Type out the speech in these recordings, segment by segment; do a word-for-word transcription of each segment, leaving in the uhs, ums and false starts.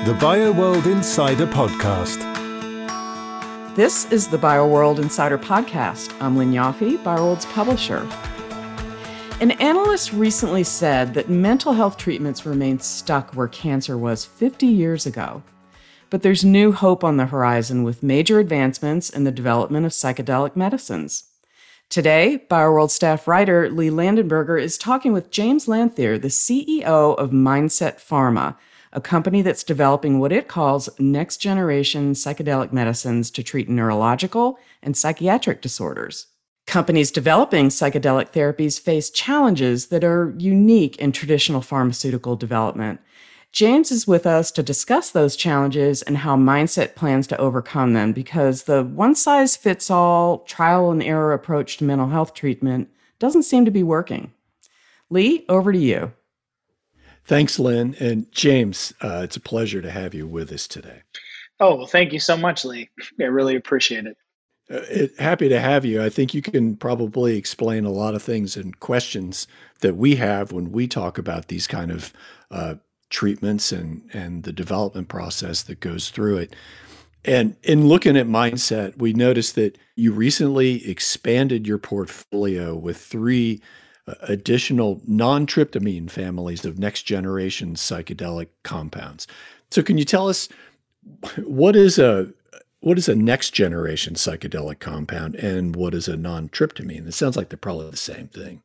The BioWorld Insider Podcast. This is the BioWorld Insider Podcast. I'm Lynn Yaffe, BioWorld's publisher. An analyst recently said that mental health treatments remain stuck where cancer was fifty years ago. But there's new hope on the horizon with major advancements in the development of psychedelic medicines. Today, BioWorld staff writer Lee Landenberger is talking with James Lanphier, the C E O of Mindset Pharma, a company that's developing what it calls next-generation psychedelic medicines to treat neurological and psychiatric disorders. Companies developing psychedelic therapies face challenges that are unique in traditional pharmaceutical development. James is with us to discuss those challenges and how Mindset plans to overcome them, because the one-size-fits-all, trial-and-error approach to mental health treatment doesn't seem to be working. Lee, over to you. Thanks, Lynn. And James, uh, it's a pleasure to have you with us today. Oh, well, thank you so much, Lee. I really appreciate it. Uh, it. Happy to have you. I think you can probably explain a lot of things and questions that we have when we talk about these kind of uh, treatments and, and the development process that goes through it. And in looking at Mindset, we noticed that you recently expanded your portfolio with three additional non-tryptamine families of next-generation psychedelic compounds. So can you tell us what is a what is a next-generation psychedelic compound and what is a non-tryptamine? It sounds like they're probably the same thing.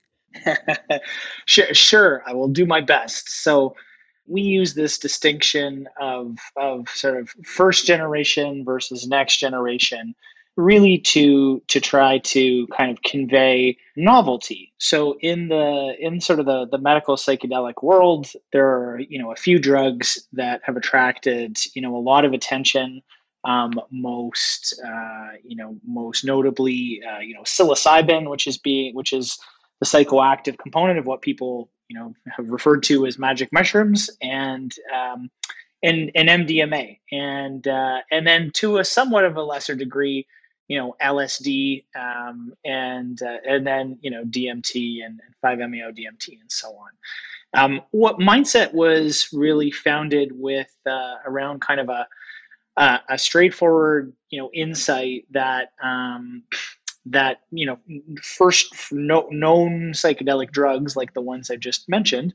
sure, sure, I will do my best. So we use this distinction of of sort of first generation versus next generation really to to try to kind of convey novelty. So in the in sort of the, the medical psychedelic world, there are, you know, a few drugs that have attracted, you know, a lot of attention. Um, most uh, you know, most notably, uh, you know, psilocybin, which is being which is the psychoactive component of what people, you know, have referred to as magic mushrooms, and um, and, and M D M A, and uh, and then to a somewhat of a lesser degree, you know, L S D, um, and uh, and then, you know, D M T and, and five M E O D M T and so on. Um, what Mindset was really founded with uh, around kind of a a, a straightforward, you know, insight that um, that you know first no, known psychedelic drugs like the ones I just mentioned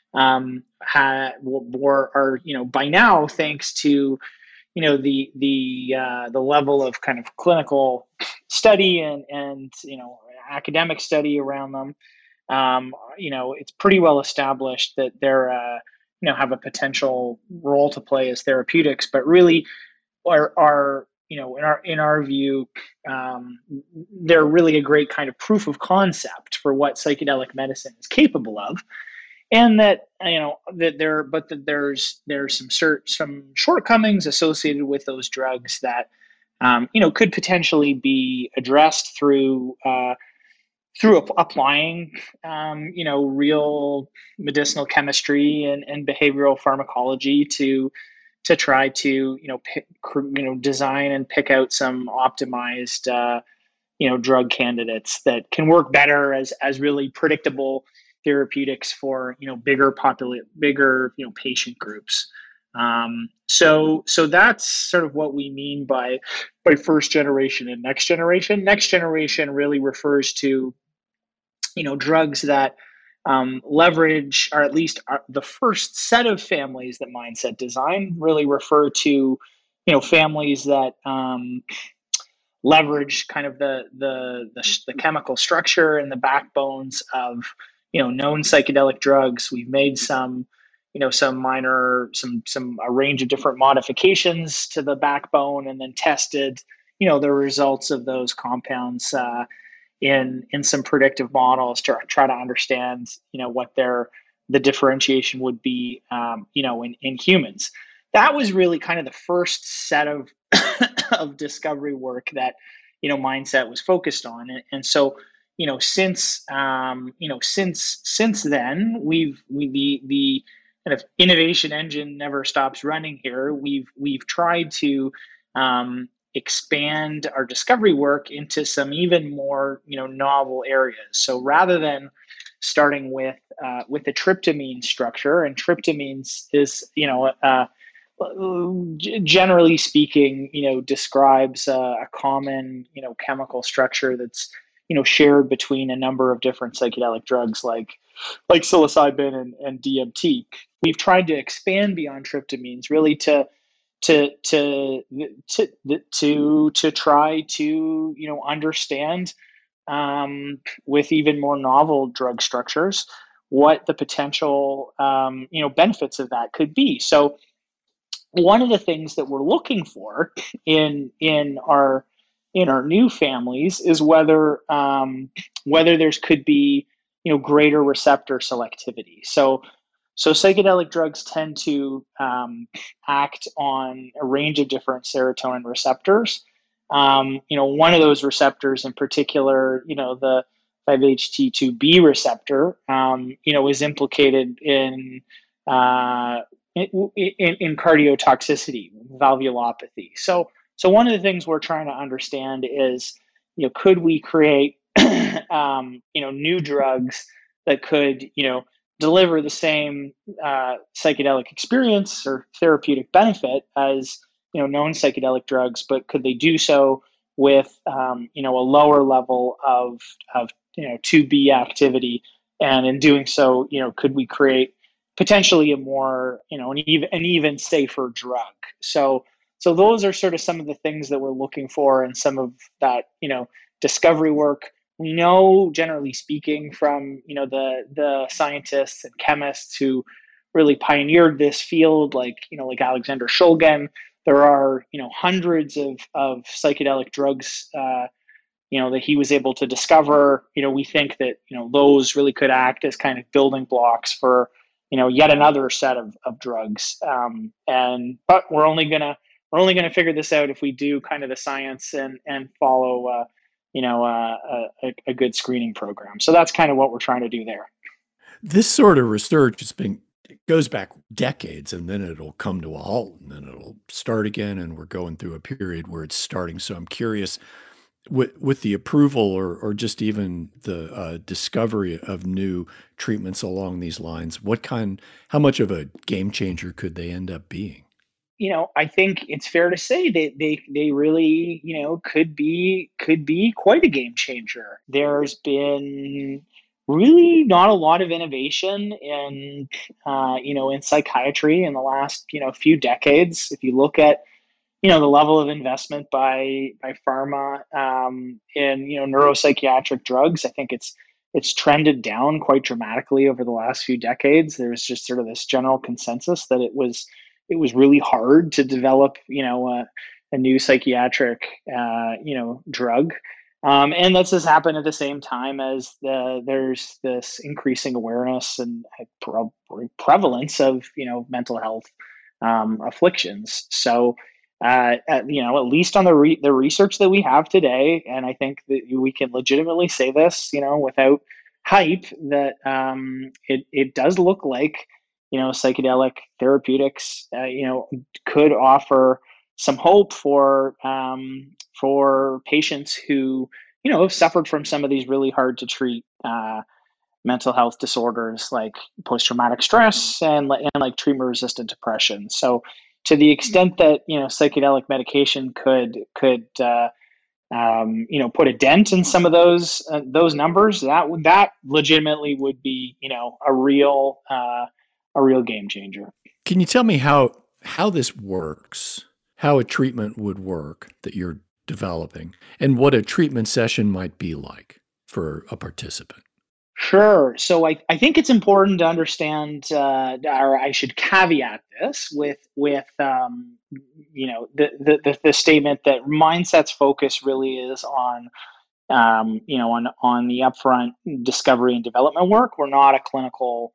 um, had were are you know by now, thanks to you know the the uh, the level of kind of clinical study and and you know academic study around them, um, you know it's pretty well established that they're uh, you know have a potential role to play as therapeutics, but really are are you know in our in our view, um, they're really a great kind of proof of concept for what psychedelic medicine is capable of. And that you know that there, but that there's there's some cert, some shortcomings associated with those drugs that um, you know could potentially be addressed through uh, through ap- applying um, you know real medicinal chemistry and, and behavioral pharmacology to to try to you know pick, you know design and pick out some optimized uh, you know drug candidates that can work better as as really predictable therapeutics for you know bigger popula- bigger you know patient groups. Um, so so that's sort of what we mean by by first generation and next generation. Next generation really refers to you know drugs that um, leverage, or at least are the first set of families that Mindset design really refer to you know families that um, leverage kind of the, the the the chemical structure and the backbones of you know known psychedelic drugs. We've made some you know some minor some some a range of different modifications to the backbone, and then tested you know the results of those compounds uh, in in some predictive models to try to understand you know what their the differentiation would be um, you know in in humans. That was really kind of the first set of of discovery work that you know Mindset was focused on, and, and so you know since um, you know since since then we've we the the kind of innovation engine never stops running here. We've we've tried to um, expand our discovery work into some even more you know novel areas. So rather than starting with uh, with the tryptamine structure, and tryptamine is you know uh, g- generally speaking, you know, describes a, a common, you know, chemical structure that's, you know, shared between a number of different psychedelic drugs like like psilocybin and, and D M T. We've tried to expand beyond tryptamines really to to to to to to try to, you know, understand um, with even more novel drug structures what the potential um, you know benefits of that could be. So one of the things that we're looking for in in our in our new families is whether um, whether there's could be, you know, greater receptor selectivity. So so psychedelic drugs tend to um, act on a range of different serotonin receptors. Um, you know, one of those receptors in particular, you know, the five H T two B receptor, um, you know, is implicated in uh, in, in, in cardiotoxicity, valvulopathy. So, so one of the things we're trying to understand is, you know, could we create, um, you know, new drugs that could, you know, deliver the same uh, psychedelic experience or therapeutic benefit as, you know, known psychedelic drugs, but could they do so with, um, you know, a lower level of of you know two B activity, and in doing so, you know, could we create potentially a more, you know, an even an even safer drug? So so those are sort of some of the things that we're looking for and some of that, you know, discovery work. We know, generally speaking, from, you know, the the scientists and chemists who really pioneered this field, like, you know, like Alexander Shulgin, there are, you know, hundreds of of psychedelic drugs, uh, you know, that he was able to discover. You know, we think that, you know, those really could act as kind of building blocks for, you know, yet another set of, of drugs. Um, and but we're only gonna we're only gonna figure this out if we do kind of the science and and follow, uh, you know, uh, a, a good screening program. So that's kind of what we're trying to do there. This sort of research has been it goes back decades, and then it'll come to a halt, and then it'll start again, and we're going through a period where it's starting. So I'm curious, with with the approval or or just even the uh, discovery of new treatments along these lines, what kind, how much of a game changer could they end up being? You know, I think it's fair to say that they they really, you know, could be could be quite a game changer. There's been really not a lot of innovation in uh, you know in psychiatry in the last, you know, few decades. If you look at, you know, the level of investment by by pharma um, in, you know, neuropsychiatric drugs, I think it's it's trended down quite dramatically over the last few decades. There's just sort of this general consensus that it was it was really hard to develop, you know, a, a new psychiatric uh, you know drug. Um, and this has happened at the same time as the, there's this increasing awareness and pre- prevalence of, you know, mental health um, afflictions. So uh, at, you know, at least on the re- the research that we have today, and I think that we can legitimately say this, you know, without hype, that um, it it does look like, you know, psychedelic therapeutics, uh, you know, could offer some hope for um, for patients who, you know, have suffered from some of these really hard to treat uh, mental health disorders like post traumatic stress and, li- and like treatment resistant depression. So to the extent that, you know, psychedelic medication could could uh, um, you know, put a dent in some of those uh, those numbers, that would that legitimately would be, you know, a real uh, a real game changer. Can you tell me how how this works? How a treatment would work that you're developing, and what a treatment session might be like for a participant? Sure. So I, I think it's important to understand, uh, or I should caveat this with with um, you know the, the the the statement that Mindset's focus really is on um, you know on on the upfront discovery and development work. We're not a clinical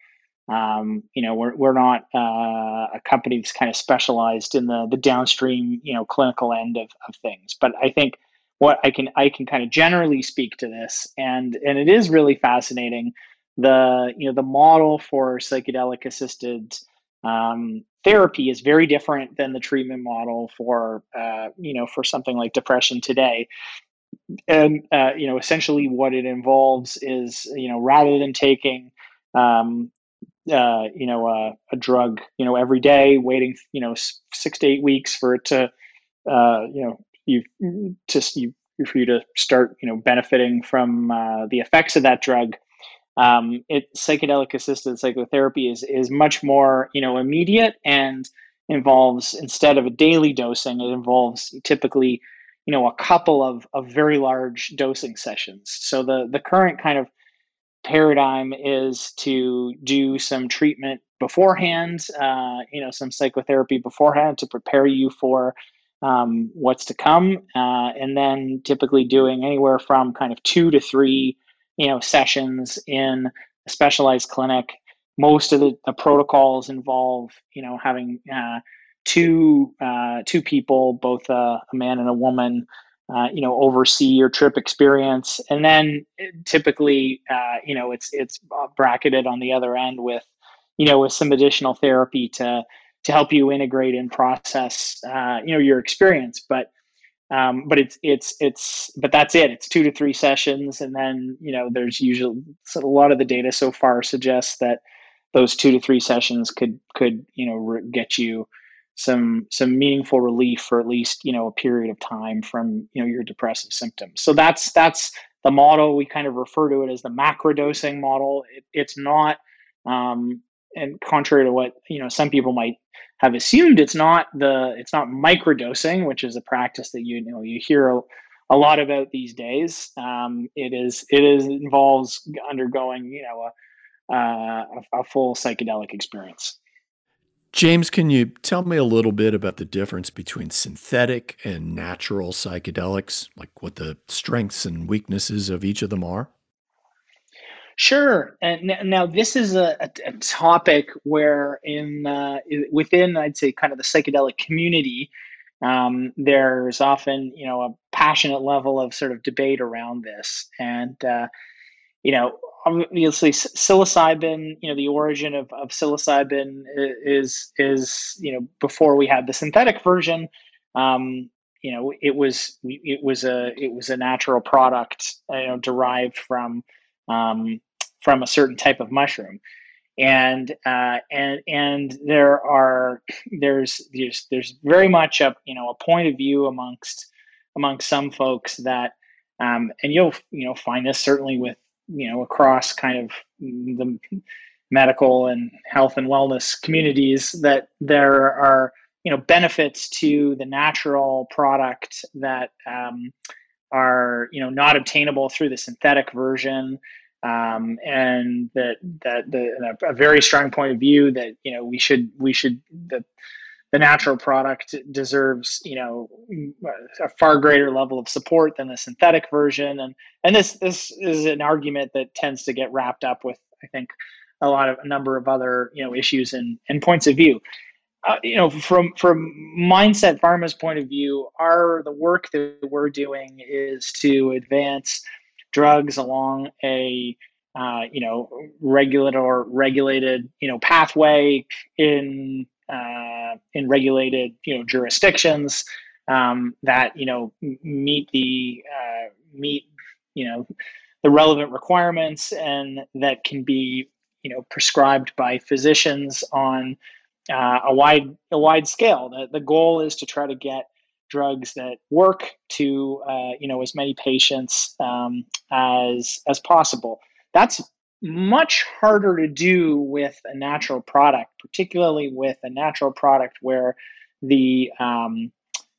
um, you know we're we're not uh, a company that's kind of specialized in the the downstream, you know, clinical end of, of things. But I think what I can I can kind of generally speak to this, and and it is really fascinating. The, you know, the model for psychedelic assisted um, therapy is very different than the treatment model for uh, you know for something like depression today. And uh, you know, essentially what it involves is, you know, rather than taking um, uh, you know, uh, a drug, you know, every day, waiting, you know, s- six to eight weeks for it to, uh, you know, you just you for you to start, you know, benefiting from uh, the effects of that drug. Um, it psychedelic assisted psychotherapy is is much more, you know, immediate, and involves, instead of a daily dosing, it involves typically, you know, a couple of of very large dosing sessions. So the the current kind of paradigm is to do some treatment beforehand, uh, you know, some psychotherapy beforehand to prepare you for um, what's to come, uh, and then typically doing anywhere from kind of two to three, you know, sessions in a specialized clinic. Most of the, the protocols involve, you know, having uh, two uh, two people, both uh, a man and a woman, uh, you know, oversee your trip experience, and then typically, uh, you know, it's it's bracketed on the other end with, you know, with some additional therapy to to help you integrate and process, uh, you know, your experience. But um, but it's it's it's but that's it. It's two to three sessions, and then, you know, there's usually, so a lot of the data so far suggests that those two to three sessions could could you know re- get you some some meaningful relief for at least, you know, a period of time from, you know, your depressive symptoms. So that's that's the model. We kind of refer to it as the macrodosing model. It, it's not, um, and contrary to what, you know, some people might have assumed, it's not the it's not microdosing, which is a practice that, you know, you hear a, a lot about these days. Um, it is it is involves undergoing, you know, a uh, a, a full psychedelic experience. James, can you tell me a little bit about the difference between synthetic and natural psychedelics, like what the strengths and weaknesses of each of them are? Sure. And n- now this is a, a, a topic where in uh, i- within, I'd say, kind of the psychedelic community, um, there's often, you know, a passionate level of sort of debate around this. And uh, you know, obviously psilocybin, you know, the origin of, of psilocybin is, is, you know, before we had the synthetic version, um, you know, it was, it was a, it was a natural product, you know, derived from, um, from a certain type of mushroom. And, uh, and, and there are, there's, there's, there's very much a, you know, a point of view amongst, amongst some folks that, um, and you'll, you know, find this certainly with, you know, across kind of the medical and health and wellness communities, that there are, you know, benefits to the natural product that um, are, you know, not obtainable through the synthetic version, um, and that that the a very strong point of view that, you know, we should we should the the natural product deserves, you know, a far greater level of support than the synthetic version. And and this this is an argument that tends to get wrapped up with, I think, a lot of a number of other, you know, issues and, and points of view. Uh, you know, from from Mindset Pharma's point of view, our the work that we're doing is to advance drugs along a uh, you know, regulated or regulated, you know, pathway in uh, in regulated, you know, jurisdictions, um, that, you know, meet the uh, meet, you know, the relevant requirements, and that can be, you know, prescribed by physicians on uh, a wide a wide scale. The, the goal is to try to get drugs that work to, uh, you know, as many patients um, as as possible. That's much harder to do with a natural product, particularly with a natural product where the um,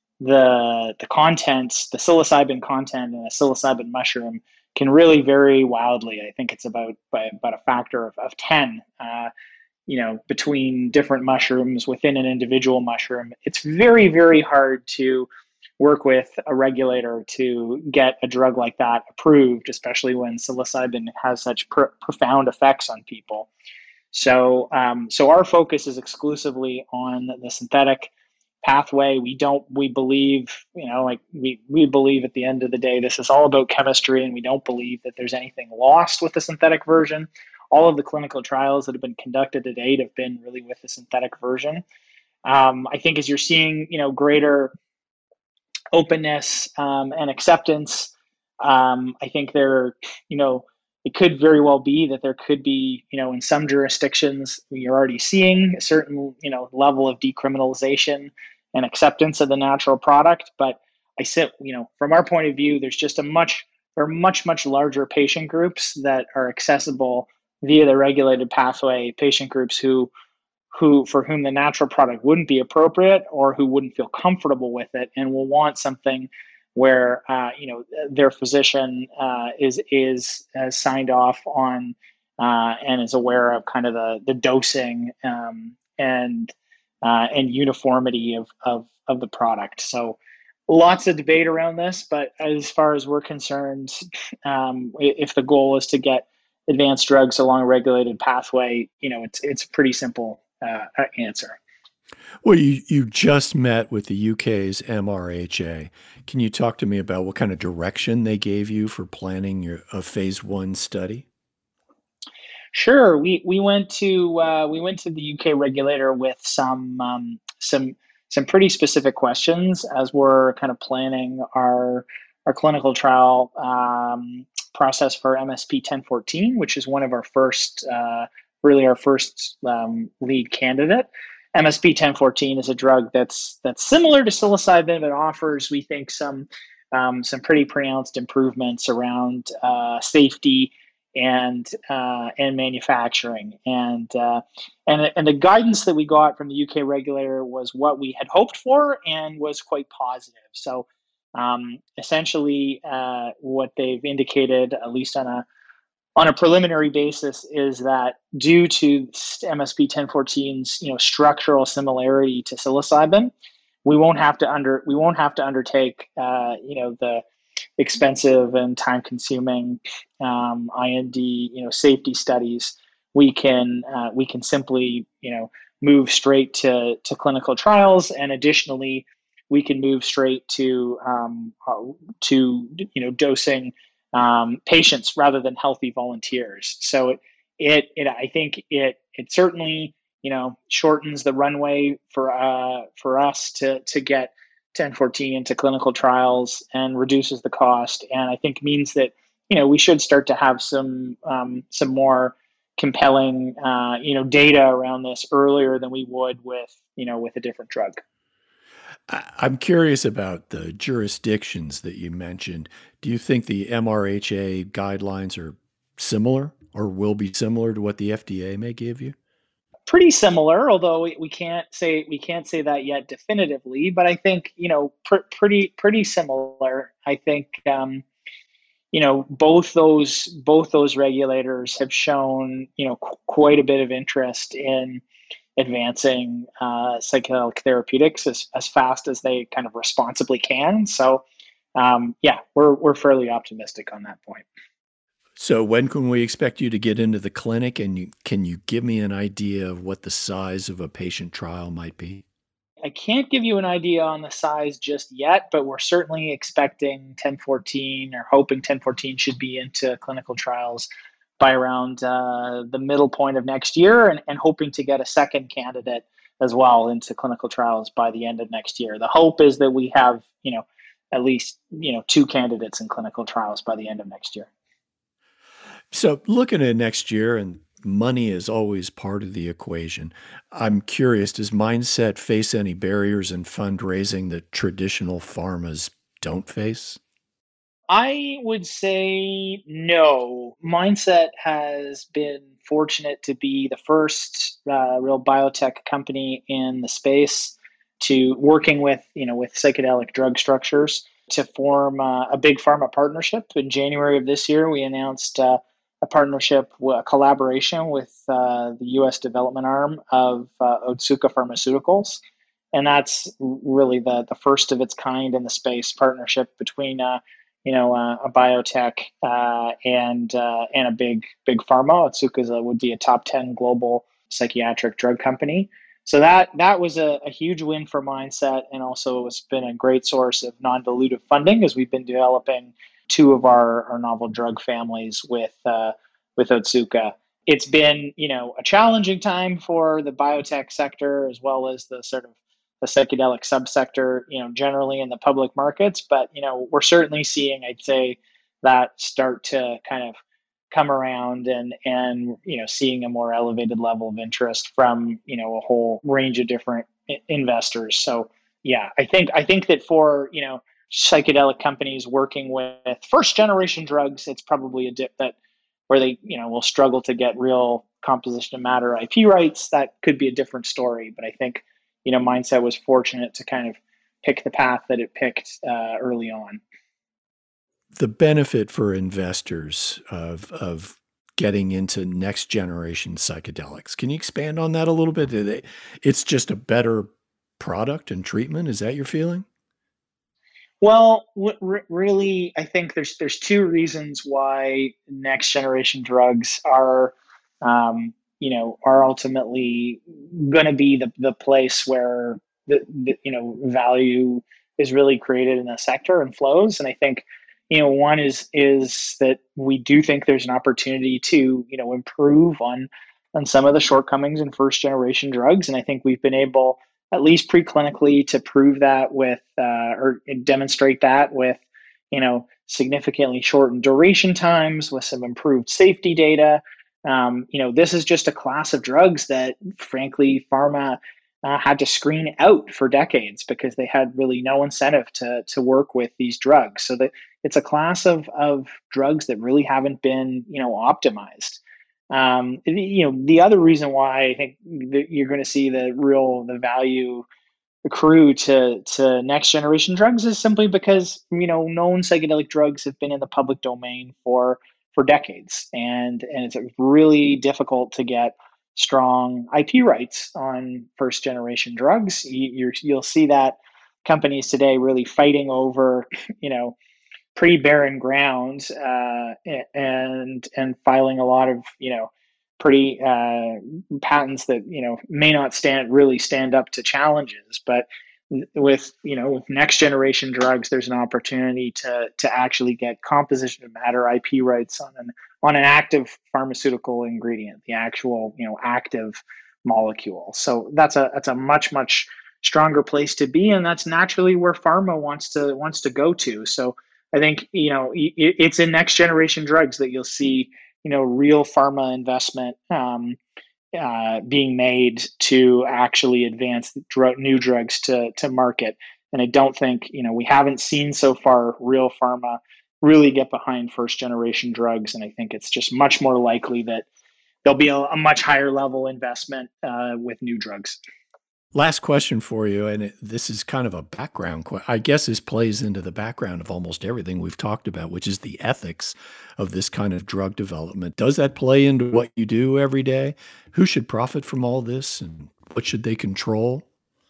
the the contents, the psilocybin content in a psilocybin mushroom can really vary wildly. I think it's about by about a factor of, of ten. Uh, you know, between different mushrooms within an individual mushroom. It's very, very hard to work with a regulator to get a drug like that approved, especially when psilocybin has such pr- profound effects on people. So, um, so our focus is exclusively on the synthetic pathway. We don't, we believe, you know, like we, we believe at the end of the day, this is all about chemistry, and we don't believe that there's anything lost with the synthetic version. All of the clinical trials that have been conducted to date have been really with the synthetic version. Um, I think as you're seeing, you know, greater openness um, and acceptance, um, I think there, you know, it could very well be that there could be, you know, in some jurisdictions, you're already seeing a certain, you know, level of decriminalization and acceptance of the natural product. But I sit, you know, from our point of view, there's just a much, there are much, much larger patient groups that are accessible via the regulated pathway, patient groups who, who, for whom the natural product wouldn't be appropriate or who wouldn't feel comfortable with it and will want something where uh, you know their physician uh, is is uh, signed off on uh, and is aware of kind of the the dosing um, and uh, and uniformity of, of of the product. So lots of debate around this, but as far as we're concerned, um, if the goal is to get advanced drugs along a regulated pathway, you know it's it's a pretty simple uh, answer. Well, you, you just met with the U K's M R H A. Can you talk to me about what kind of direction they gave you for planning your a phase one study? Sure. We we went to uh, we went to the U K regulator with some um, some some pretty specific questions as we're kind of planning our our clinical trial um, process for M S P ten fourteen, which is one of our first, uh, really our first um, lead candidate. M S P ten fourteen is a drug that's that's similar to psilocybin, but offers, we think, some um, some pretty pronounced improvements around uh, safety and uh, and manufacturing. And uh, and and the guidance that we got from the U K regulator was what we had hoped for and was quite positive. So um, essentially, uh, what they've indicated, at least on a on a preliminary basis, is that due to M S P ten fourteen's you know structural similarity to psilocybin, we won't have to under we won't have to undertake uh, you know the expensive and time-consuming um, I N D you know safety studies. We can uh, we can simply you know move straight to to clinical trials, and additionally, we can move straight to um, uh, to you know dosing um, patients rather than healthy volunteers. So it, it, it I think it, it certainly, you know, shortens the runway for, uh, for us to, to get ten fourteen into clinical trials and reduces the cost. And I think means that, you know, we should start to have some, um, some more compelling, uh, you know, data around this earlier than we would with, you know, with a different drug. I'm curious about the jurisdictions that you mentioned. Do you think the M R H A guidelines are similar or will be similar to what the F D A may give you? Pretty similar, although we, we can't say we can't say that yet definitively. But I think you know pr- pretty pretty similar. I think um, you know both those both those regulators have shown you know qu- quite a bit of interest in advancing uh, psychedelic therapeutics as, as fast as they kind of responsibly can. So, um, yeah, we're we're fairly optimistic on that point. So, when can we expect you to get into the clinic? And you, can you give me an idea of what the size of a patient trial might be? I can't give you an idea on the size just yet, but we're certainly expecting ten fourteen or hoping ten fourteen should be into clinical trials by around uh, the middle point of next year, and, and hoping to get a second candidate as well into clinical trials by the end of next year. The hope is that we have, you know, at least, you know, two candidates in clinical trials by the end of next year. So looking at next year, and money is always part of the equation, I'm curious, does Mindset face any barriers in fundraising that traditional pharmas don't face? I would say no. Mindset has been fortunate to be the first uh, real biotech company in the space to working with, you know, with psychedelic drug structures to form uh, a big pharma partnership. In January of this year, we announced uh, a partnership, a collaboration with uh, the U S development arm of uh, Otsuka Pharmaceuticals. And that's really the, the first of its kind in the space partnership between uh, you know, uh, a biotech uh, and uh, and a big big pharma. Otsuka would be a top ten global psychiatric drug company. So that that was a, a huge win for Mindset, and also it's been a great source of non-dilutive funding as we've been developing two of our, our novel drug families with uh, with Otsuka. It's been you know a challenging time for the biotech sector as well as the sort of the psychedelic subsector, you know, generally in the public markets. But, you know, we're certainly seeing, I'd say, that start to kind of come around and and you know seeing a more elevated level of interest from you know a whole range of different I- investors. So yeah, I think I think that for you know psychedelic companies working with first generation drugs, it's probably a dip that where they you know will struggle to get real composition of matter I P rights. That could be a different story, but I think you know Mindset was fortunate to kind of pick the path that it picked uh, early on. The benefit for investors of of getting into next generation psychedelics. Can you expand on that a little bit? Do they- It's just a better product and treatment. Is that your feeling? Well, what re- really, I think there's there's two reasons why next generation drugs are, um, you know, are ultimately going to be the the place where the, the you know value is really created in the sector and flows. And I think, you know, one is is that we do think there's an opportunity to you know improve on on some of the shortcomings in first generation drugs, and I think we've been able at least preclinically to prove that with uh, or demonstrate that with you know significantly shortened duration times with some improved safety data. Um, you know this is just a class of drugs that frankly pharma uh, had to screen out for decades because they had really no incentive to to work with these drugs. So that it's a class of of drugs that really haven't been you know optimized. Um, you know, the other reason why I think that you're going to see the real the value accrue to to next generation drugs is simply because you know known psychedelic drugs have been in the public domain for for decades, and and it's really difficult to get strong I P rights on first generation drugs. You, you're, you'll see that companies today really fighting over you know pretty barren ground uh, and and filing a lot of you know pretty uh, patents that you know may not stand really stand up to challenges. But with you know with next generation drugs, there's an opportunity to to actually get composition of matter I P rights on an on an active pharmaceutical ingredient, the actual you know active molecule. So that's a that's a much much stronger place to be, and that's naturally where pharma wants to wants to go to. So I think you know it's in next generation drugs that you'll see you know real pharma investment um, uh, being made to actually advance drug, new drugs to to market. And I don't think you know we haven't seen so far real pharma really get behind first generation drugs. And I think it's just much more likely that there'll be a, a much higher level investment uh, with new drugs. Last question for you, and it, this is kind of a background question. I guess this plays into the background of almost everything we've talked about, which is the ethics of this kind of drug development. Does that play into what you do every day? Who should profit from all this, and what should they control?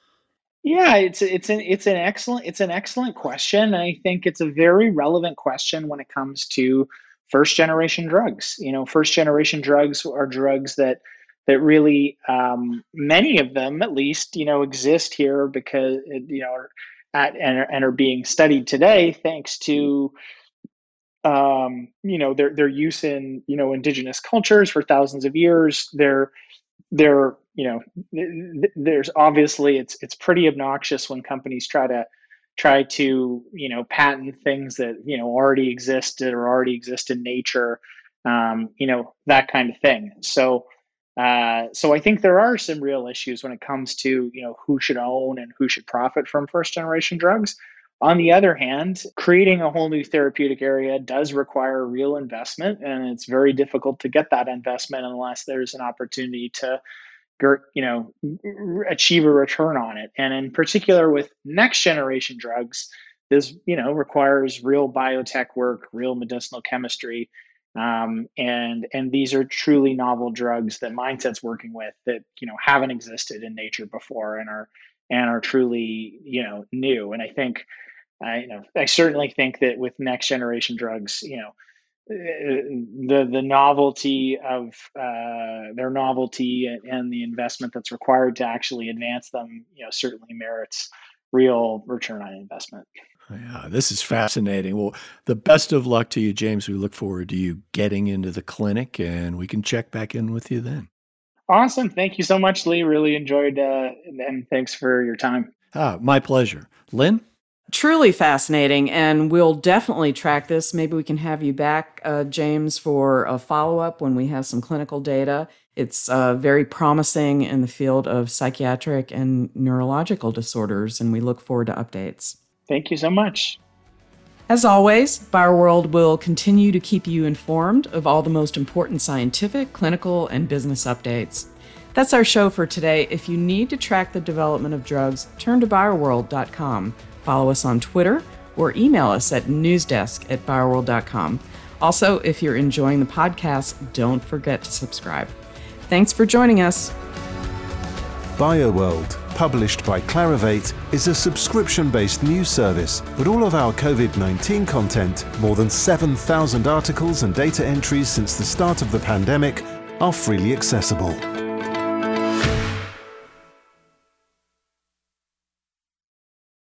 Yeah, it's it's an it's an excellent it's an excellent question. And I think it's a very relevant question when it comes to first generation drugs. You know, first generation drugs are drugs that that really um, many of them, at least, you know, exist here because you know are at and, are- and are being studied today thanks to um, you know their their use in you know indigenous cultures for thousands of years. Their there you know there's obviously it's it's pretty obnoxious when companies try to try to you know patent things that you know already existed or already exist in nature, um, you know that kind of thing. So uh, so I think there are some real issues when it comes to you know who should own and who should profit from first generation drugs. On the other hand, creating a whole new therapeutic area does require real investment, and it's very difficult to get that investment unless there's an opportunity to you know achieve a return on it. And in particular with next generation drugs, this you know requires real biotech work, real medicinal chemistry, um, and and these are truly novel drugs that Mindset's working with that you know haven't existed in nature before and are and are truly you know new. And I think I you know I certainly think that with next generation drugs, you know the the novelty of uh, their novelty and, and the investment that's required to actually advance them, you know, certainly merits real return on investment. Yeah, this is fascinating. Well, the best of luck to you, James. We look forward to you getting into the clinic, and we can check back in with you then. Awesome. Thank you so much, Lee. Really enjoyed uh, and thanks for your time. Ah, my pleasure. Lynn? Truly fascinating, and we'll definitely track this. Maybe we can have you back, uh, James, for a follow-up when we have some clinical data. It's uh, very promising in the field of psychiatric and neurological disorders, and we look forward to updates. Thank you so much. As always, BioWorld will continue to keep you informed of all the most important scientific, clinical, and business updates. That's our show for today. If you need to track the development of drugs, turn to bioworld dot com. Follow us on Twitter or email us at newsdesk at bioworld dot com. Also, if you're enjoying the podcast, don't forget to subscribe. Thanks for joining us. BioWorld, published by Clarivate, is a subscription-based news service, but all of our COVID nineteen content, more than seven thousand articles and data entries since the start of the pandemic, are freely accessible.